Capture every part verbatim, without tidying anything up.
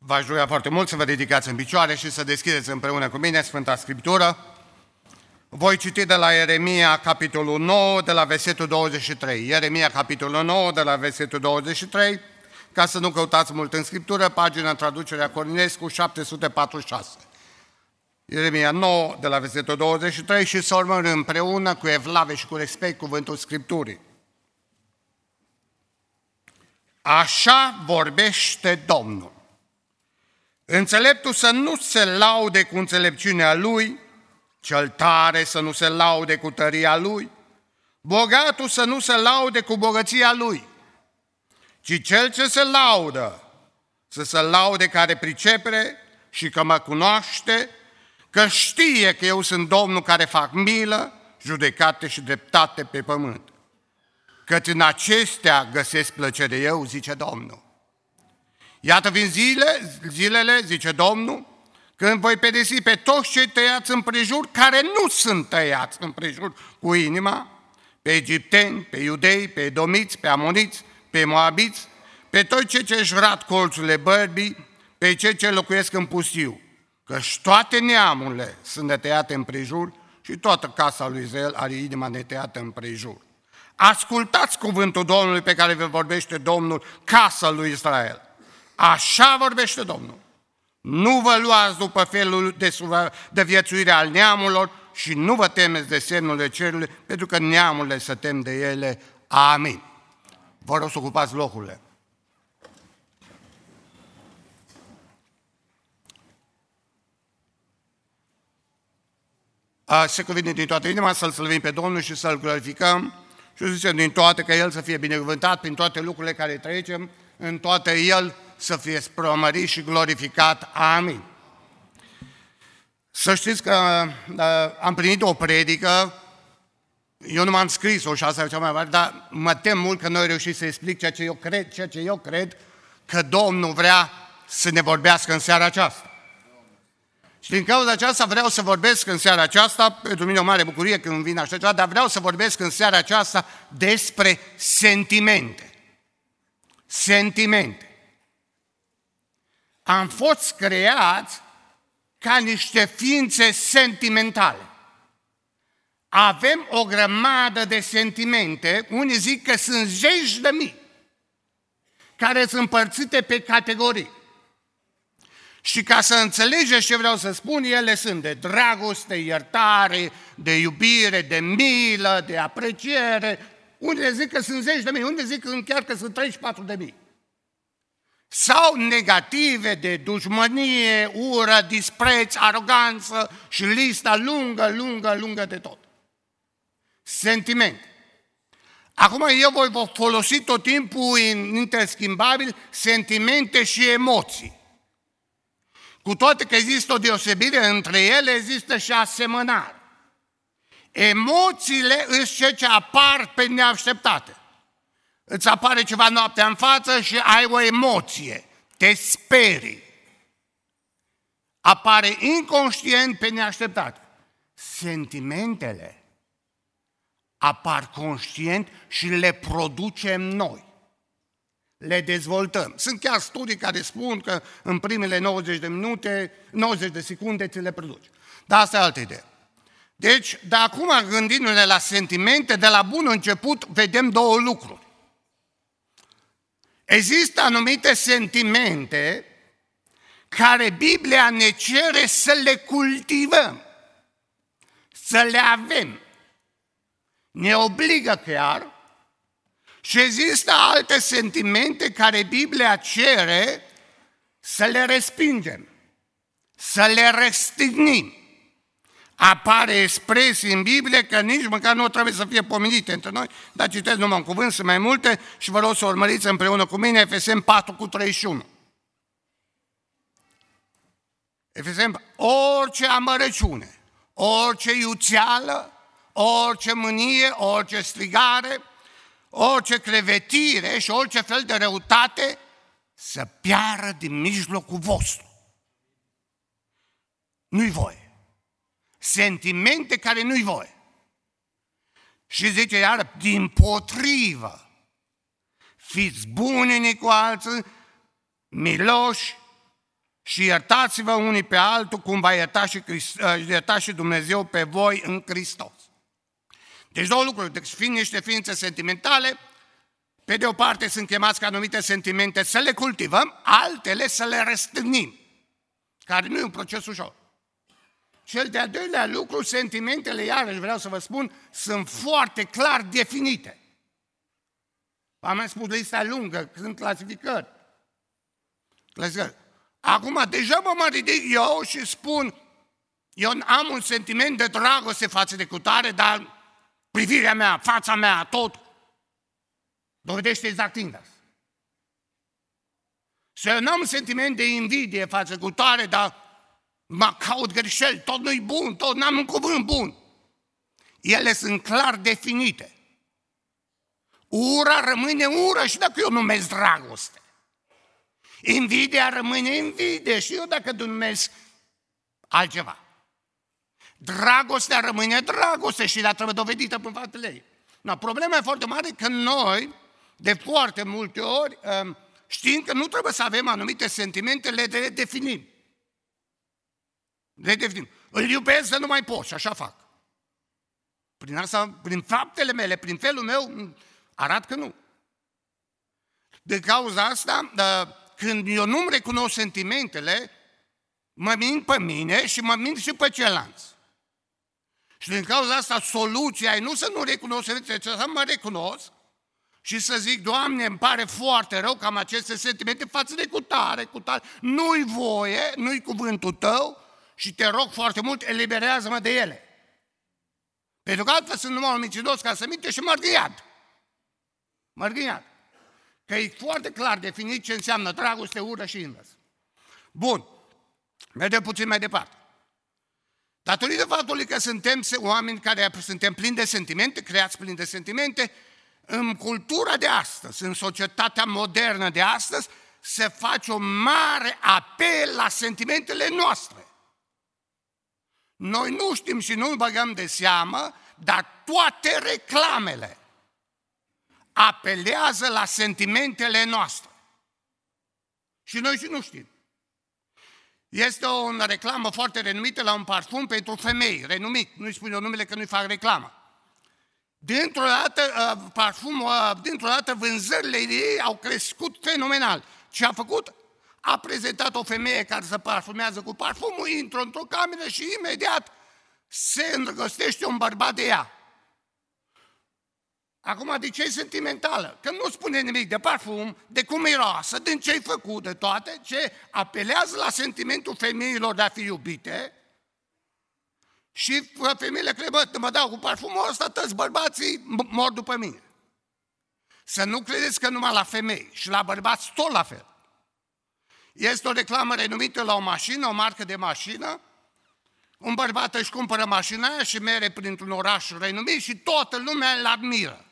V-aș ruga foarte mult să vă ridicați în picioare și să deschideți împreună cu mine Sfânta Scriptură. Voi citi de la Ieremia, capitolul nouă, de la versetul douăzeci și trei. Ieremia, capitolul nouă, de la versetul douăzeci și trei, ca să nu căutați mult în Scriptură, pagina traducerea Corninescu șapte sute patruzeci și șase. Ieremia nouă, de la versetul douăzeci și trei, și să urmăm împreună cu evlave și cu respect cuvântul Scripturii. Așa vorbește Domnul. Înțeleptul să nu se laude cu înțelepciunea lui, cel tare să nu se laude cu tăria lui, bogatul să nu se laude cu bogăția lui, ci cel ce se laudă să se laude care pricepere și că mă cunoaște, că știe că eu sunt Domnul care fac milă, judecate și dreptate pe pământ. Căci în acestea găsesc plăcere eu, zice Domnul. Iată vin zile, zilele, zice Domnul, când voi pedepsi pe toți cei tăiați împrejur, care nu sunt tăiați împrejur cu inima, pe egipteni, pe iudei, pe edomiți, pe amoniți, pe moabiți, pe toți cei ce își rat colțurile bărbii, pe cei ce locuiesc în pustiu, căci toate neamurile sunt netăiate împrejur și toată casa lui Israel are inima netăiată împrejur. Ascultați cuvântul Domnului pe care vă vorbește Domnul, casa lui Israel. Așa vorbește Domnul. Nu vă luați după felul de, de viețuire al neamurilor și nu vă temeți de semnul cerului, pentru că neamurile se tem de ele. Amin. Vă rog să ocupați locurile. Se cuvine din toată inima să-L slăvim pe Domnul și să-L glorificăm și zicem din toate că El să fie binecuvântat prin toate lucrurile care trecem, în toate El să fie sprămărit și glorificat. Amin. Să știți că uh, am primit o predică, eu nu m-am scris-o și asta e cea mai mare, dar mă tem mult că noi reușim să explic ceea ce eu cred, ceea ce eu cred că Domnul vrea să ne vorbească în seara aceasta. Și din cauza aceasta vreau să vorbesc în seara aceasta, pentru mine o mare bucurie când vin așa ceva, dar vreau să vorbesc în seara aceasta despre sentimente. Sentimente. Am fost creați ca niște ființe sentimentale. Avem o grămadă de sentimente, unii zic că sunt zeci de mii, care sunt împărțite pe categorii. Și ca să înțelegeți ce vreau să spun, ele sunt de dragoste, iertare, de iubire, de milă, de apreciere. Unii zic că sunt zeci de mii, unii zic că chiar că sunt treizeci și patru de mii. Sau negative de dușmănie, ură, dispreț, aroganță și lista lungă, lungă, lungă de tot. Sentimente. Acum eu voi folosi tot timpul în interschimbabil sentimente și emoții. Cu toate că există o deosebire între ele, există și asemănare. Emoțiile sunt ceea ce apar pe neașteptate. Îți apare ceva noaptea în față și ai o emoție, te sperii. Apare inconștient pe neașteptate. Sentimentele apar conștient și le producem noi. Le dezvoltăm. Sunt chiar studii care spun că în primele nouăzeci de minute, nouăzeci de secunde ți le produci. Dar asta e altă idee. Deci, de acum gândindu-ne la sentimente, de la bun început vedem două lucruri. Există anumite sentimente care Biblia ne cere să le cultivăm, să le avem. Ne obligă chiar. Și există alte sentimente care Biblia cere să le respingem, să le răstignim. Apare expresii în Biblie că nici măcar nu trebuie să fie pomenite între noi, dar citesc numai un cuvânt, sunt mai multe și vă rog să urmăriți împreună cu mine Efeseni patru cu treizeci și unu. Efeseni, orice amărăciune, orice iuțeală, orice mânie, orice strigare, orice crevetire și orice fel de răutate să piară din mijlocul vostru. Nu-i voie. Sentimente care nu-i voie. Și zice iară, dimpotrivă, fiți buni unii cu alții, miloși, și iertați-vă unii pe altul cum va ierta și, Christ, ierta și Dumnezeu pe voi în Hristos. Deci două lucruri, deci fiind niște ființe sentimentale, pe de o parte sunt chemați ca anumite sentimente să le cultivăm, altele să le răstârnim, care nu e un proces ușor. Cel de-al doilea lucru, sentimentele, iarăși vreau să vă spun, sunt foarte clar definite. Am mai spus, lista lungă, sunt clasificări. clasificări. Acum, deja mă ridic eu și spun, eu am un sentiment de dragoste față de cutare, dar privirea mea, fața mea, tot, dovedește exact invers. Să eu n-am un sentiment de invidie față de cutare, dar mă caut greșeli, tot nu-i bun, tot n-am un cuvânt bun. Ele sunt clar definite. Ura rămâne ură și dacă eu numesc dragoste. Invidia rămâne invidie și eu dacă numesc altceva. Dragostea rămâne dragoste și ea trebuie dovedită prin faptele ei. No, problema e foarte mare că noi, de foarte multe ori, știm că nu trebuie să avem anumite sentimente, le definim. Le definim. Îl iubesc, să nu mai pot și așa fac. Prin asta, prin faptele mele, prin felul meu, arăt că nu. De cauza asta, când eu nu-mi recunosc sentimentele, mă mint pe mine și mă mint și pe ceilalți. Și din cauza asta, soluția e nu să nu recunosc sentimentele, ci să mă recunosc și să zic, Doamne, îmi pare foarte rău că am aceste sentimente față de cutare, cutare. Nu-i voie, nu-i cuvântul tău și te rog foarte mult, eliberează-mă de ele. Pentru că altfel sunt numai un micinos ca să minte și mărgâiat. Mărgâiat. Că e foarte clar definit ce înseamnă dragoste, ură și invers. Bun. Mergem puțin mai departe. Datorită faptului că suntem oameni care suntem plini de sentimente, creați plini de sentimente, în cultura de astăzi, în societatea modernă de astăzi, se face un mare apel la sentimentele noastre. Noi nu știm și nu băgăm de seamă, dar toate reclamele apelează la sentimentele noastre. Și noi și nu știm. Este o reclamă foarte renumită la un parfum pentru femei, renumit, nu-i spun eu numele că nu-i fac reclamă. Dintr-o dată, parfumul, dintr-o dată vânzările ei au crescut fenomenal. Ce a făcut? A prezentat o femeie care se parfumează cu parfumul, intră într-o cameră și imediat se îndrăgostește un bărbat de ea. Acum, de ce e sentimentală? Că nu spune nimic de parfum, de cum miroasă, din ce-ai făcut, de toate, ce apelează la sentimentul femeilor de a fi iubite și femeile cred, bă, mă dau cu parfumul ăsta, toți bărbații mor după mine. Să nu credeți că numai la femei și la bărbați tot la fel. Este o reclamă renumită la o mașină, o marcă de mașină. Un bărbat își cumpără mașina aia și mere printr-un oraș renumit și toată lumea îl admiră.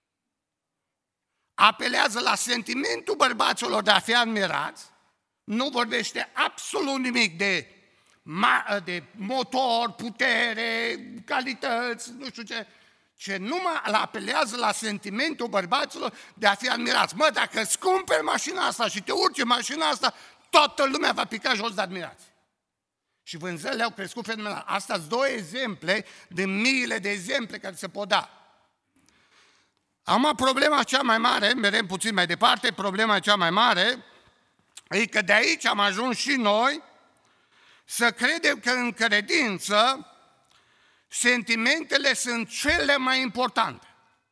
Apelează la sentimentul bărbaților de a fi admirați, nu vorbește absolut nimic de, de motor, putere, calități, nu știu ce, ce numai apelează la sentimentul bărbaților de a fi admirați. Mă, dacă îți cumperi mașina asta și te urci în mașina asta, toată lumea va pica jos de admirație. Și vânzările au crescut fenomenal. Asta sunt două exemple din miile de exemple care se pot da. Acum, problema cea mai mare, mergem puțin mai departe, problema cea mai mare e că de aici am ajuns și noi să credem că în credință sentimentele sunt cele mai importante.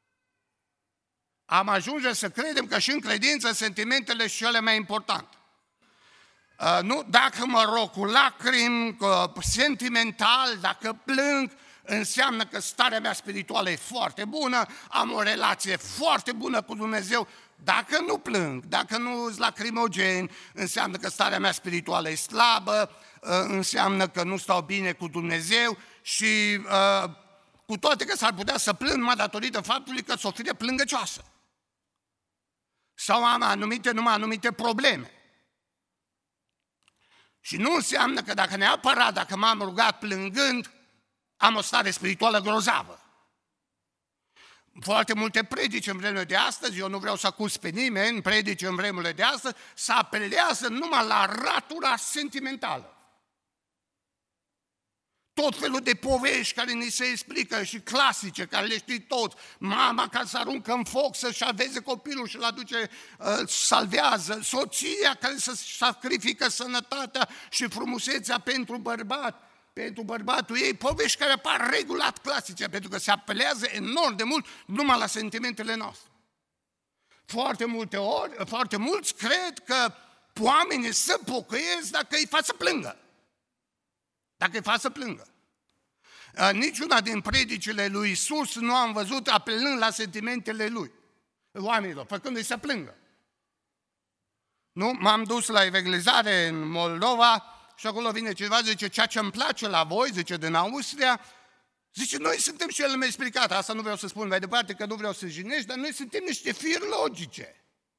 Am ajuns să credem că și în credință sentimentele sunt cele mai importante. Uh, nu, dacă mă rog cu lacrimi, cu sentimental, dacă plâng, înseamnă că starea mea spirituală e foarte bună, am o relație foarte bună cu Dumnezeu. Dacă nu plâng, dacă nu sunt lacrimogen, înseamnă că starea mea spirituală e slabă, uh, înseamnă că nu stau bine cu Dumnezeu și uh, cu toate că s-ar putea să plâng numai datorită faptului că s-o fire plângăcioasă. Sau am anumite, numai anumite probleme. Și nu înseamnă că dacă neapărat, dacă m-am rugat plângând, am o stare spirituală grozavă. foarte multe predici în vremurile de astăzi, eu nu vreau să acuz pe nimeni, predici în vremurile de astăzi, se apelează numai la ratura sentimentală. Tot felul de povești care ni se explică și clasice, care le știi toți. Mama care se aruncă în foc să-și aveze copilul și îl aduce, uh, salvează. Soția care să-și sacrifică sănătatea și frumusețea pentru bărbat, pentru bărbatul ei. Povești care apar regulat clasice, pentru că se apelează enorm de mult numai la sentimentele noastre. Foarte multe ori, foarte mulți cred că oamenii se pocăiesc dacă îi fac să plângă. Dacă îi fac să plângă. Niciuna din predicile lui Iisus nu am văzut apelând la sentimentele lui, oamenilor, făcându-i să plângă. Nu? M-am dus la evangelizare în Moldova și acolo vine cineva, zice, ceea ce îmi place la voi, zice, din Austria, zice, noi suntem, și el mi-a explicat, asta nu vreau să spun mai departe, că nu vreau să jinești, dar noi suntem niște firi logice.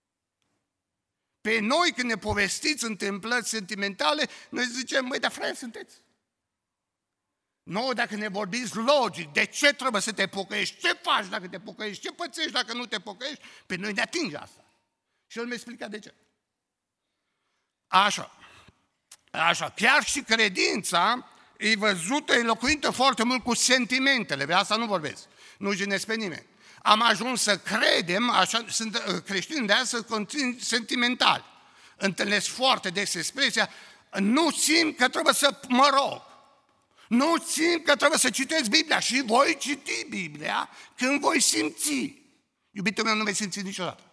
Pe noi, când ne povestiți întâmplări sentimentale, noi zicem, măi, dar frate, sunteți. Noi, dacă ne vorbiți logic, de ce trebuie să te pocăiești, ce faci dacă te pocăiești, ce pățești dacă nu te pocăiești, pe noi ne atinge asta. Și el mi-a explicat de ce. Așa, așa, chiar și credința e văzută, e locuită foarte mult cu sentimentele, pe asta nu vorbesc, nu jinesc pe nimeni. Am ajuns să credem, așa, sunt creștini de astăzi, conțin sentimentali. Întâlnesc foarte des expresia, nu simt că trebuie să mă rog. Nu simt că trebuie să citesc Biblia și voi citi Biblia când voi simți. Iubitul meu, nu vei simți niciodată.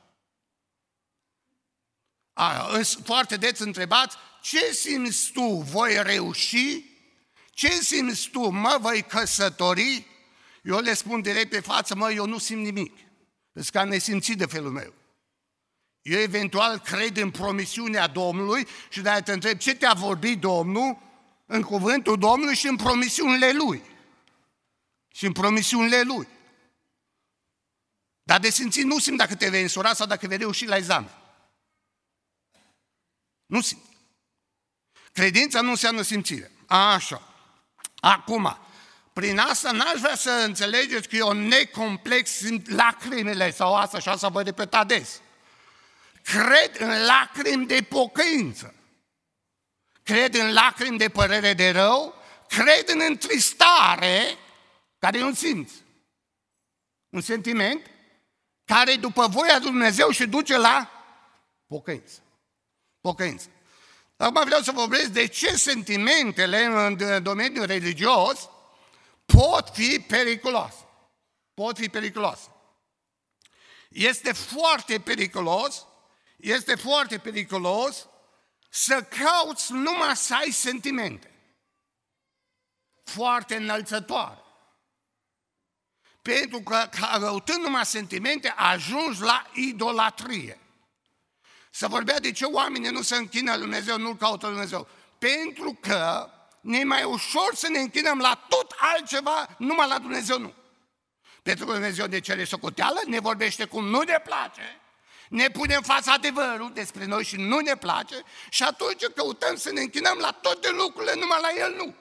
A, foarte des întrebați, ce simți tu, voi reuși? Ce simți tu, mă voi căsători? Eu le spun direct pe față, mă, eu nu simt nimic. Sunt ca nesimțit de felul meu. Eu eventual cred în promisiunea Domnului și de-aia te întreb, ce te-a vorbit Domnul în cuvântul Domnului și în promisiunile Lui. Și în promisiunile Lui. Dar de simțit nu simt dacă te vei însura sau dacă vei reuși la examen. Nu simt. Credința nu înseamnă simțire. Așa. Acum, prin asta n-aș vrea să înțelegeți că eu necomplex simt lacrimile sau asta și asta vă repeta des. Cred în lacrimi de pocăință. Cred în lacrimi de părere de rău, cred în întristare, care e un simț, un sentiment, care după voia lui Dumnezeu și duce la pocăință. Pocăință. Acum vreau să vorbesc de ce sentimentele în domeniul religios pot fi periculoase. Pot fi periculoase. Este foarte periculos, este foarte periculos să cauți numai să ai sentimente foarte înălțătoare. Pentru că căutând numai sentimente ajungi la idolatrie. Se vorbea de ce oamenii nu se închină lui Dumnezeu, nu-L caută lui Dumnezeu. Pentru că ne-e mai ușor să ne închinăm la tot altceva, numai la Dumnezeu nu. Pentru că Dumnezeu ne cere socoteală, ne vorbește cum nu ne place, ne pune în fața adevărul despre noi și nu ne place și atunci căutăm să ne închinăm la toate lucrurile, numai la El nu.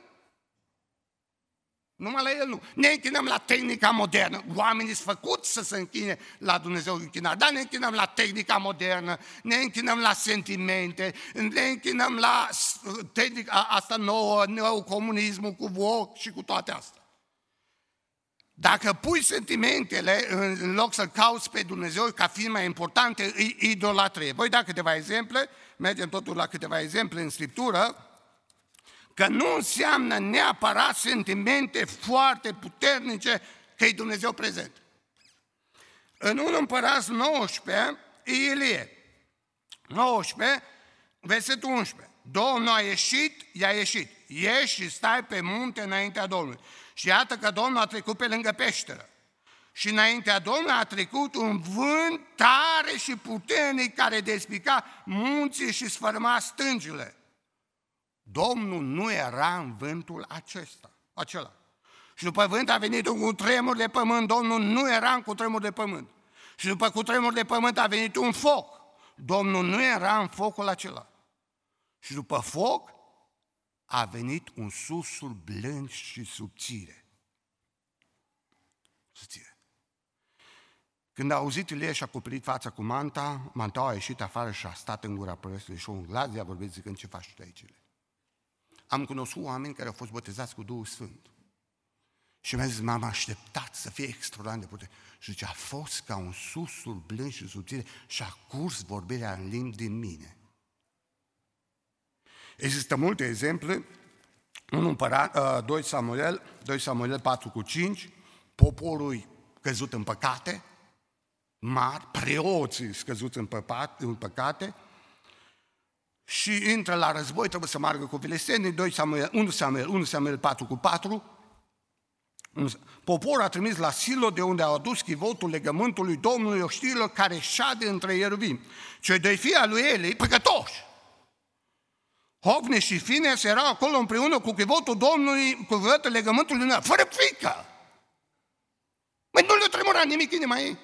Numai la El nu. Ne închinăm la tehnica modernă. Oamenii sunt făcuți să se închine la Dumnezeu închinat. Dar ne închinăm la tehnica modernă, ne închinăm la sentimente, ne închinăm la tehnica asta nouă, nou comunismul cu voc și cu toate astea. Dacă pui sentimentele în loc să-L cauți pe Dumnezeu ca fiind mai importante, e idolatrie. Voi da câteva exemple, mergem totul la câteva exemple în Scriptură, că nu înseamnă neapărat sentimente foarte puternice că e Dumnezeu prezent. În unu Împărați nouăsprezece, Ilie, nouăsprezece, versetul unsprezece. Domnul a ieșit, i-a ieșit. Ieși și stai pe munte înaintea Domnului. Și iată că Domnul a trecut pe lângă peșteră. Și înaintea Domnului a trecut un vânt tare și puternic care despica munții și sfărâma stâncile. Domnul nu era în vântul acesta, acela. Și după vânt a venit un cutremur de pământ, Domnul nu era în cutremur de pământ. Și după cutremur de pământ a venit un foc, Domnul nu era în focul acela. Și după foc a venit un susurr blând și subțire. subțire. Când a auzit Ilie și a acoperit fața cu manta, mantaua a ieșit afară și a stat în gura prăstului și un glas de-a vorbit zicând, ce faci tu aici? Am cunoscut oameni care au fost botezați cu Duhul Sfânt. Și mi-a zis, m-am așteptat să fie extraordinar de putere. Și zice, a fost ca un susul blând și subțire și a curs vorbirea în limbi din mine. Există multe exemple. Un împărat, doi Samuel, doi Samuel patru cu cinci, poporul căzut în păcate, mari, preoții scăzuți în, păpat, în păcate, și intră la război, trebuie să meargă cu filistenii, doi Samuel, unu Samuel, unu Samuel patru cu patru. Poporul a trimis la Silo, de unde au adus chivotul legământului Domnului oștirilor care șade între ieruvimi. Cei doi fii al lui Eli, păcătoși, Hofni și Fines, erau acolo împreună cu chivotul Domnului, cu chivotul legământului lui, fără frică. Măi, nu le-a tremurat nimic inima ei.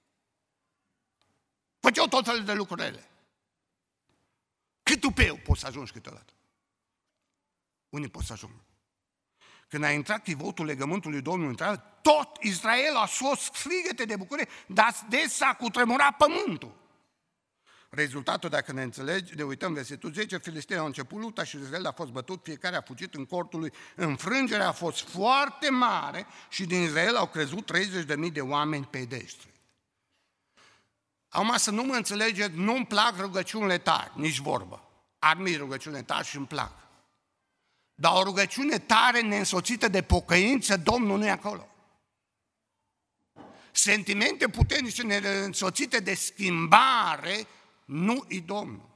Făceau tot felul de lucrurile. Cât tupeu poți să ajungi câteodată. Unii pot să ajungă. Când a intrat chivotul legământului Domnului, tot Israel a fost strigăte de bucurie, dar de s-a cutremurat pământul. Rezultatul, dacă ne înțelegi, ne uităm versetul zece, filistenii au început lupta și Israel a fost bătut, fiecare a fugit în cortul lui. Înfrângerea a fost foarte mare și din Israel au crezut treizeci de mii de oameni pedestri. Acum să nu mă înțelegeți, nu-mi plac rugăciunile tari, nici vorbă. Admir rugăciunile tari și îmi plac. Dar o rugăciune tare neînsoțită de pocăință, Domnul nu e acolo. Sentimente puternice neînsoțite de schimbare, nu-i Domnul.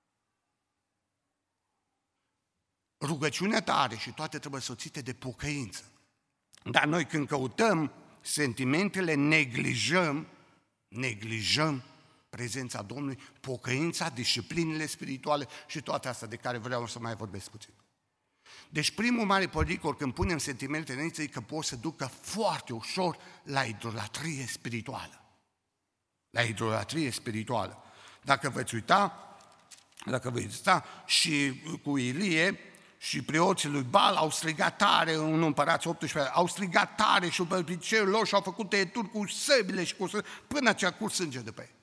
Rugăciunea tare și toate trebuie însoțite de pocăință. Dar noi când căutăm sentimentele, neglijăm, neglijăm prezența Domnului, pocăința, disciplinele spirituale și toate astea de care vreau să mai vorbesc puțin. Deci primul mare pericol când punem sentimentele în ei, că pot să ducă foarte ușor la idolatrie spirituală. La idolatrie spirituală. Dacă veți uita, dacă veți uita și cu Ilie și preoții lui Baal au strigat tare, un împărat optsprezece, au strigat tare și pe cerul lor și au făcut tăieturi cu săbile și cu săbile, până ce a curs sânge de pe ei.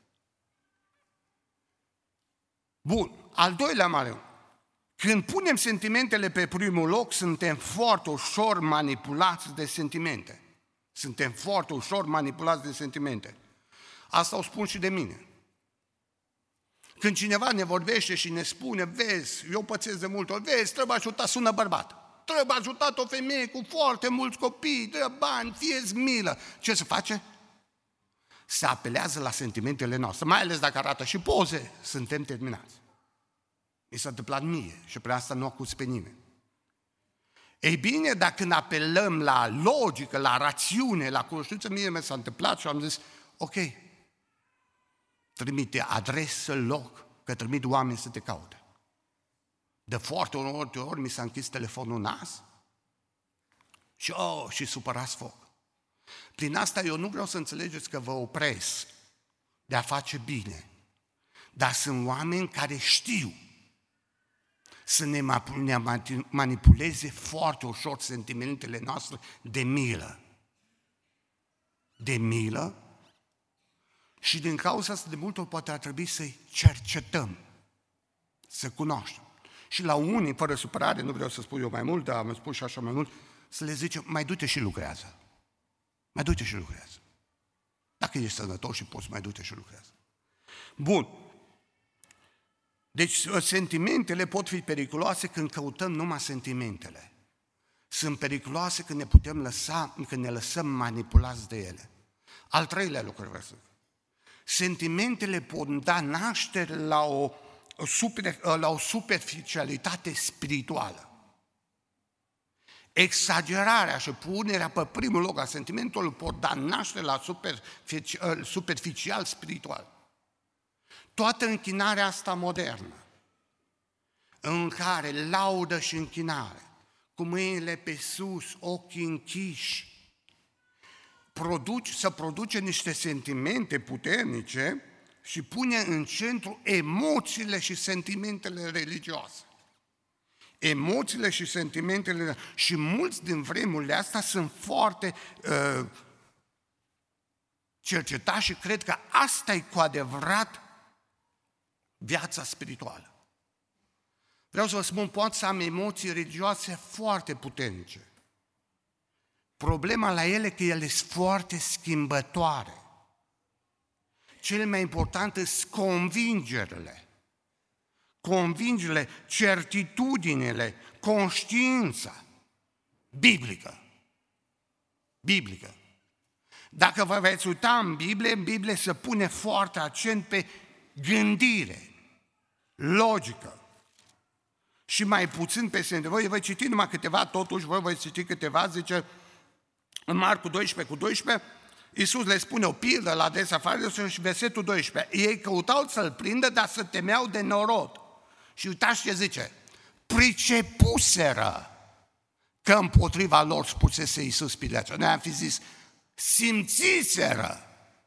Bun, al doilea mare. Când punem sentimentele pe primul loc, suntem foarte ușor manipulați de sentimente. Suntem foarte ușor manipulați de sentimente. Asta o spun și de mine. Când cineva ne vorbește și ne spune, vezi, eu pățesc de multe ori, vezi, trebuie ajutat, sună bărbat. Trebuie ajutat o femeie cu foarte mulți copii, trebuie bani, fie-ți milă. Ce se face? Se apelează la sentimentele noastre, mai ales dacă arată și poze, suntem terminați. Mi s-a întâmplat mie și pe asta nu acuz pe nimeni. Ei bine, dacă când apelăm la logică, la rațiune, la cunoștință, mie mi s-a întâmplat și am zis, ok, trimite adresă, loc, că trimit oameni să te caute. De foarte multe ori mi s-a închis telefonul în nas și, oh, și supărați foc. Prin asta eu nu vreau să înțelegeți că vă opresc de a face bine, dar sunt oameni care știu să ne manipuleze foarte ușor sentimentele noastre de milă. De milă și din cauza asta de multe ori poate ar trebui să-i cercetăm, să cunoaștem. Și la unii, fără supărare, nu vreau să spun eu mai mult, dar am spus și așa mai mult, să le zicem, mai du-te și lucrează. Mai du-te și lucrează. Dacă ești sănătos și poți, mai du-te și lucrează. Bun. Deci sentimentele pot fi periculoase când căutăm numai sentimentele. Sunt periculoase când ne putem lăsa, când ne lăsăm manipulați de ele. Al treilea lucru vreau să zic. Sentimentele pot da naștere la o, super, la o superficialitate spirituală. Exagerarea și punerea pe primul loc a sentimentului pot da naștere la superficial, superficial spiritual. Toată închinarea asta modernă, în care laudă și închinare, cu mâinile pe sus, ochii închiși, produce, să produce niște sentimente puternice și pune în centru emoțiile și sentimentele religioase. Emoțiile și sentimentele, și mulți din vremurile astea sunt foarte uh, cerceta și cred că asta e cu adevărat viața spirituală. Vreau să vă spun, pot să am emoții religioase foarte puternice. Problema la ele e că ele sunt foarte schimbătoare. Cel mai important sunt convingerile. Convingerile, certitudinile, conștiința biblică. Biblică. Dacă vă veți uita în Biblie, în Biblie se pune foarte accent pe gândire, logică și mai puțin pe sentimente. Voi voi citi numai câteva, totuși voi voi citi câteva, zice în Marcu doisprezece cu doisprezece, Iisus le spune o pildă la adresa fariseilor și versetul doisprezece. Ei căutau să-l prindă, dar se temeau de norod. Și uitați ce zice, pricepuseră că împotriva lor spusese Iisus pildă. Noi am fi zis, simțiseră,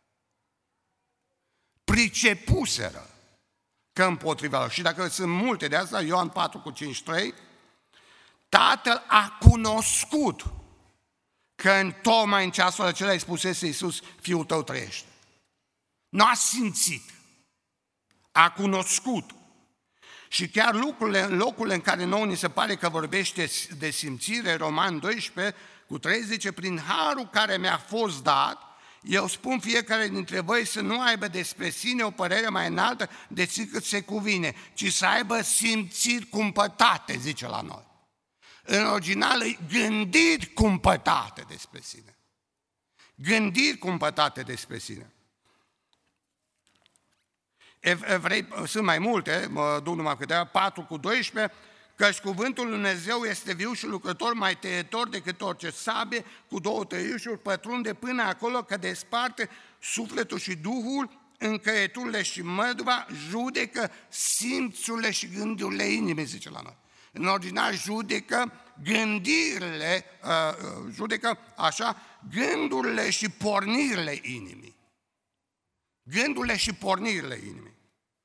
pricepuseră că împotriva lor. Și dacă sunt multe de asta, Ioan patru cu cincizeci și trei, Tatăl a cunoscut că în tocmai în ceasul acela îi spusese Iisus, Fiul tău trăiește. Nu a simțit, a cunoscut. Și chiar lucrurile, în locurile în care nouă ni se pare că vorbește de simțire, Roman doisprezece cu trei zice, prin harul care mi-a fost dat, eu spun fiecare dintre voi să nu aibă despre sine o părere mai înaltă decât se cuvine, ci să aibă simțiri cumpătate, zice la noi. În original e gândiri cumpătate despre sine. Gândiri cumpătate despre sine. Evrei, sunt mai multe, mă duc numai câteva, patru cu doisprezece, căci cuvântul lui Dumnezeu este viu și lucrător, mai tăietor decât orice sabie, cu două tăișuri, pătrunde până acolo că desparte sufletul și duhul, încăieturile și măduva, judecă simțurile și gândurile inimii, zice la noi. În original judecă gândirile, uh, judecă așa, gândurile și pornirile inimii. Gândurile și pornirile inimii.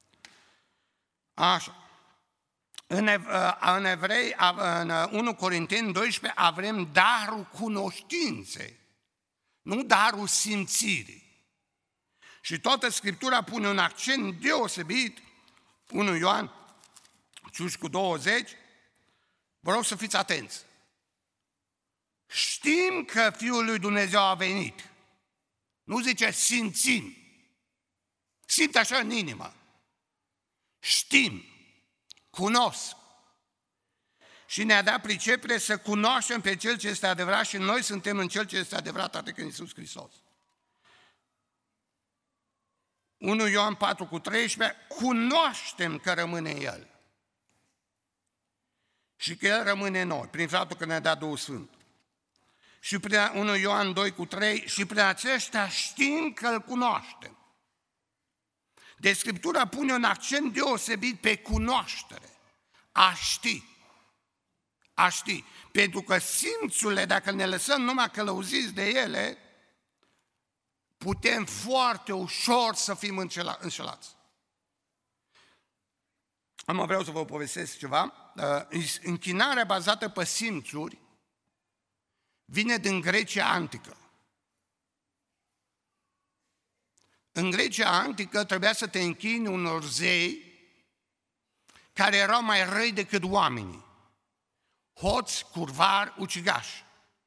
Așa. În, în Evrei, în unu Corinteni doisprezece, avem darul cunoștinței, nu darul simțirii. Și toată Scriptura pune un accent deosebit, unu Ioan cinci cu douăzeci, vă rog să fiți atenți. Știm că Fiul lui Dumnezeu a venit. Nu zice simțim. Simt așa în inimă. Știm, cunosc. Și ne-a dat pricepere să cunoaștem pe Cel ce este adevărat și noi suntem în Cel ce este adevărat, adică în Iisus Hristos. unu Ioan patru cu treisprezece, cunoaștem că rămâne El. Și că El rămâne în noi, prin faptul că ne-a dat Duhul Sfânt. Și prin unu Ioan doi cu trei, și prin aceștia știm că Îl cunoaștem. Deci Scriptura pune un accent deosebit pe cunoaștere, a ști, a ști. Pentru că simțurile, dacă ne lăsăm numai călăuziți de ele, putem foarte ușor să fim înșelați. Acum vreau să vă povestesc ceva. Închinarea bazată pe simțuri vine din Grecia antică. În Grecia antică trebuia să te închini unor zei care erau mai răi decât oamenii. Hoți, curvari, ucigași.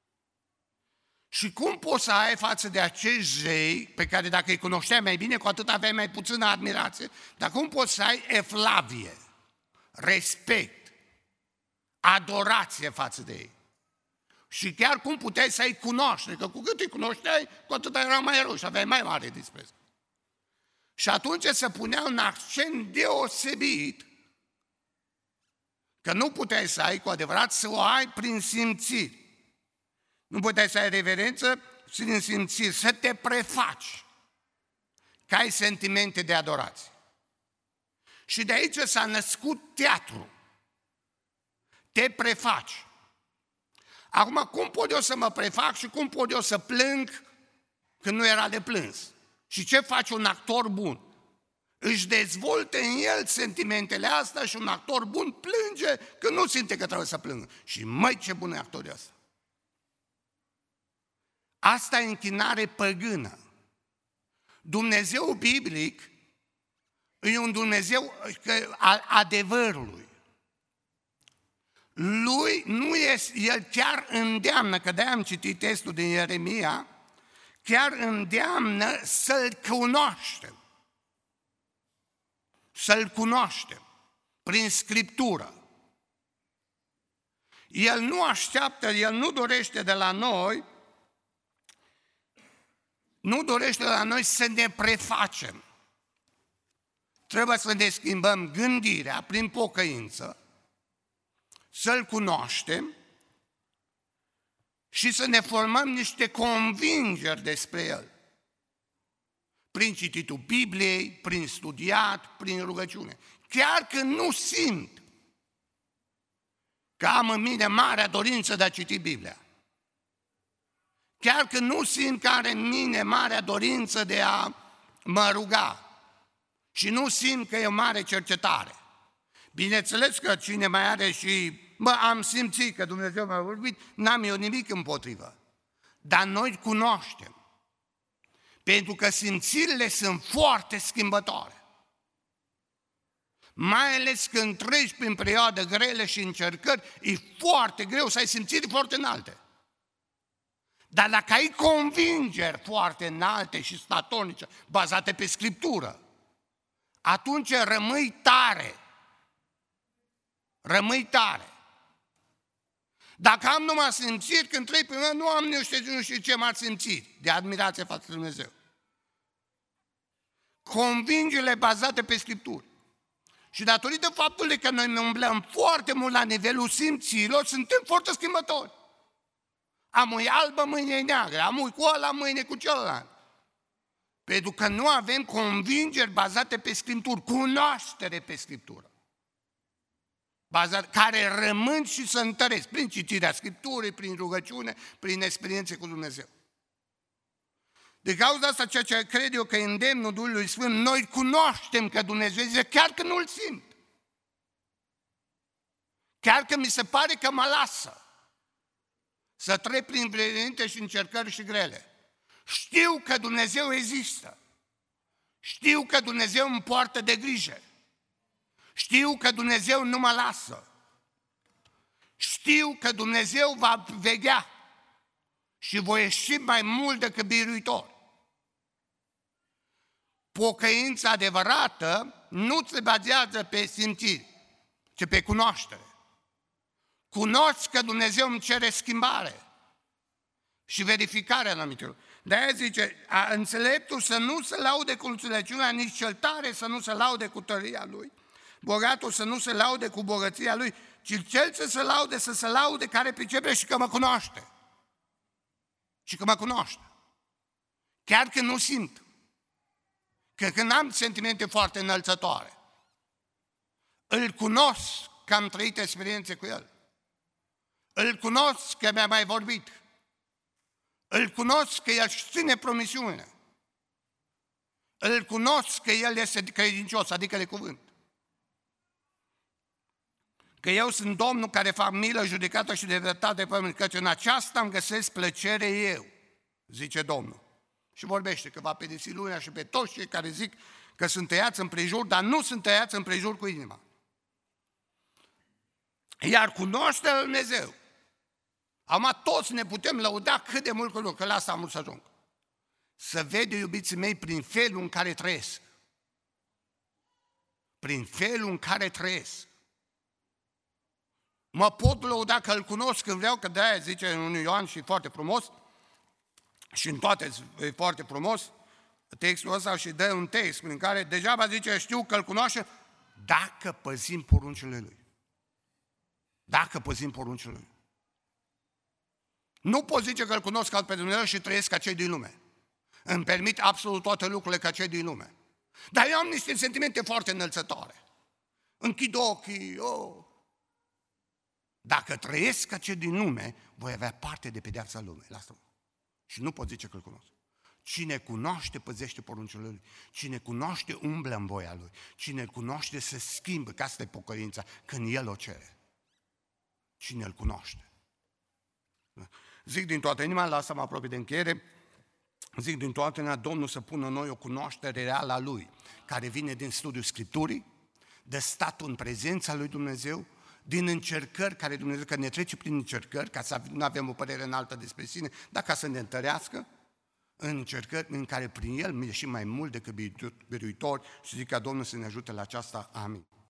Și cum poți să ai față de acești zei, pe care dacă îi cunoșteai mai bine, cu atât aveai mai puțină admirație, dar cum poți să ai evlavie, respect, adorație față de ei? Și chiar cum puteai să ai cunoaștere, că cu cât îi cunoșteai, cu atât erau mai rău și aveai mai mare dispreț. Și atunci se punea un accent deosebit că nu puteai să ai cu adevărat, să o ai prin simțiri. Nu puteai să ai reverență prin simțiri, să te prefaci că ai sentimente de adorație. Și de aici s-a născut teatru. Te prefaci. Acum, cum pot eu să mă prefac și cum pot eu să plâng când nu era de plâns? Și ce face un actor bun? Își dezvoltă în el sentimentele astea și un actor bun plânge când nu simte că trebuie să plângă. Și măi, ce bun e actorul ăsta! Asta e închinare păgână. Dumnezeu biblic e un Dumnezeu al adevărului. Lui nu este, El chiar îndeamnă, că de-aia am citit textul din Ieremia, chiar îndeamnă să-L cunoaștem. Să-L cunoaștem prin Scriptură. El nu așteaptă, El nu dorește de la noi, nu dorește de la noi să ne prefacem. Trebuie să ne schimbăm gândirea prin pocăință, să-L cunoaștem și să ne formăm niște convingeri despre El. Prin cititul Bibliei, prin studiat, prin rugăciune. Chiar când nu simt că am în mine marea dorință de a citi Biblia. Chiar când nu simt că are în mine marea dorință de a mă ruga. Și nu simt că e o mare cercetare. Bineînțeles că cine mai are și, bă, am simțit că Dumnezeu m-a vorbit, n-am eu nimic împotrivă. Dar noi cunoaștem. Pentru că simțirile sunt foarte schimbătoare. Mai ales când treci prin perioade grele și încercări, e foarte greu să ai simțiri foarte înalte. Dar dacă ai convingeri foarte înalte și statornice, bazate pe Scriptură, atunci rămâi tare. Rămâi tare. Dacă am numai simțiri, când trec prin mine, nu am nu știu, nu știu ce m-ar simți de admirație față de Dumnezeu. Convingerile bazate pe Scriptură. Și datorită faptului că noi ne umblăm foarte mult la nivelul simțirilor, suntem foarte schimbători. Am o albă, mâine e neagră, am o cu ăla, mâine cu celălalt. Pentru că nu avem convingeri bazate pe Scriptură, cunoaștere pe Scriptură. Bazat, care rămân și se întăresc prin citirea Scripturii, prin rugăciune, prin experiențe cu Dumnezeu. De cauza asta, ceea ce cred eu că e îndemnul Duhului Sfânt, noi cunoaștem că Dumnezeu zice, chiar că nu-L simt. Chiar că mi se pare că mă lasă să trec prin evenimente și încercări și grele. Știu că Dumnezeu există. Știu că Dumnezeu îmi poartă de grijă. Știu că Dumnezeu nu mă lasă. Știu că Dumnezeu va veghea și voi ieși mai mult decât biruitor. Pocăința adevărată nu se bazează pe simțiri, ci pe cunoaștere. Cunoști că Dumnezeu îmi cere schimbare și verificarea în amintirilor. De-aia zice, a înțeleptul să nu se laude cu înțelepciunea, nici cel tare să nu se laude cu tăria lui, bogatul să nu se laude cu bogăția lui, ci cel să se laude, să se laude care pricepe și că mă cunoaște. Și că mă cunoaște. Chiar când nu simt. Că când am sentimente foarte înălțătoare. Îl cunosc că am trăit experiențe cu El. Îl cunosc că mi-a mai vorbit. Îl cunosc că El își ține promisiunea. Îl cunosc că El este credincios, adică de cuvânt. Că eu sunt Domnul care fac milă, judecată și de dreptate pe pământ, căci în aceasta îmi găsesc plăcere eu, zice Domnul. Și vorbește că va pedepsi lumea și pe toți cei care zic că sunt tăiați împrejur, dar nu sunt tăiați împrejur cu inima. Iar cunoaște Dumnezeu. Acum toți ne putem lăuda cât de mult cu lucru, că la asta am vrut să ajung. Să vede, iubiții mei, prin felul în care trăiesc. Prin felul în care trăiesc. Mă pot lăuda că îl cunosc când vreau, că de-aia zice în unui Ioan și e foarte frumos, și în toate e foarte frumos, textul ăsta și dă un text prin care degeaba zice, știu că îl cunoaște, dacă păzim poruncile lui. Dacă păzim poruncile lui. Nu pot zice că îl cunosc alt pe Dumnezeu și trăiesc ca cei din lume. Îmi permit absolut toate lucrurile ca cei din lume. Dar eu am niște sentimente foarte înălțătoare. Închid ochii, oh. Dacă trăiesc ca cei din lume, voi avea parte de pedeapsa lumii. Lasă-mă. Și nu pot zice că îl cunosc. Cine cunoaște, păzește poruncile lui. Cine cunoaște, umblă în voia lui. Cine cunoaște, se schimbă, că asta e pocăința, când el o cere. Cine îl cunoaște. Zic din toată inima, la asta mă apropie de încheiere, Zic din toată inima, Domnul să pună în noi o cunoaștere reală a Lui, care vine din studiul Scripturii, de statul în prezența Lui Dumnezeu, din încercări care Dumnezeu, că ne trece prin încercări, ca să nu avem o părere înaltă despre sine, dar ca să ne întărească, în încercări în care prin El ieșim mai mult decât biruitori și zic ca Domnul să ne ajute la aceasta. Amin.